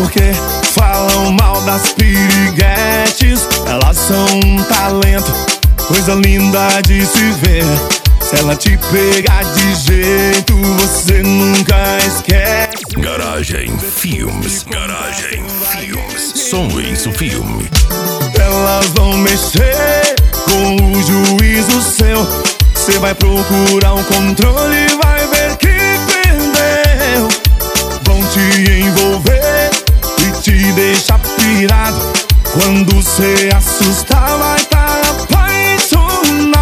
porque falam mal das piriguetes. Elas são um talento, coisa linda de se ver. Se ela te pegar de jeito, você nunca esquece. Garagem Filmes, Garagem Filmes, Som Isso Filme. Elas vão mexer com o juízo seu. Você vai procurar um controle e vai ver que perdeu. Vão te envolver e te deixar pirado. Quando você assustar, vai estar apaixonado.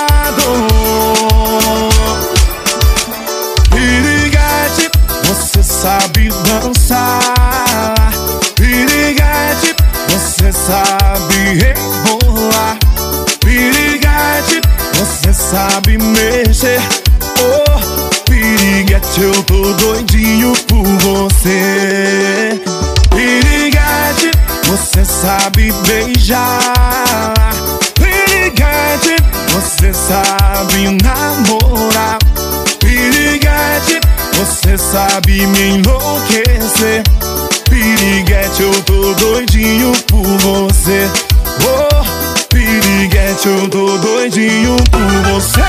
Piriguete, você sabe dançar. Piriguete, você sabe rebolar. Piriguete, você sabe mexer. Oh, piriguete, eu tô doidinho por você. Piriguete, você sabe beijar. Piriguete, você sabe namorar. Piriguete, você sabe me enlouquecer. Piriguete, eu tô doidinho por você. Oh, piriguete, eu tô doidinho por você.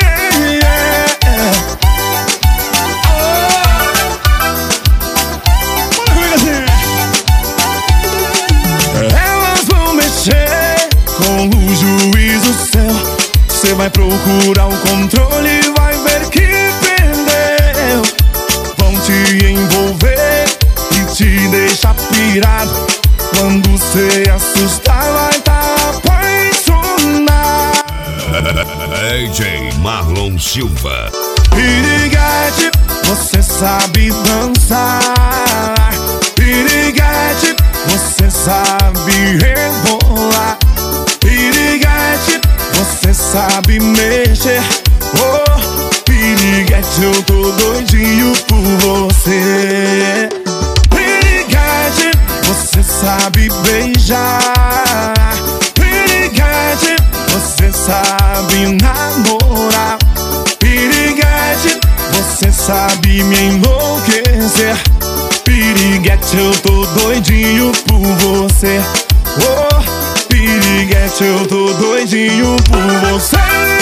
Elas vão mexer com o juízo seu. Você vai procurar um controle e vai ver que perdeu. Vão te envolver e te deixar pirado. Quando você assustar, vai estar apaixonado. DJ Marlon Silva. Piriguete, você sabe dançar. Piriguete, você sabe rebolar. Piriguete, você sabe mexer. Oh, piriguete, eu tô doidinho por você. Piriguete, você sabe beijar. Piriguete, você sabe namorar. Piriguete, você sabe me enlouquecer. Piriguete, eu tô doidinho por você. Oh, piriguete, eu tô doidinho por você.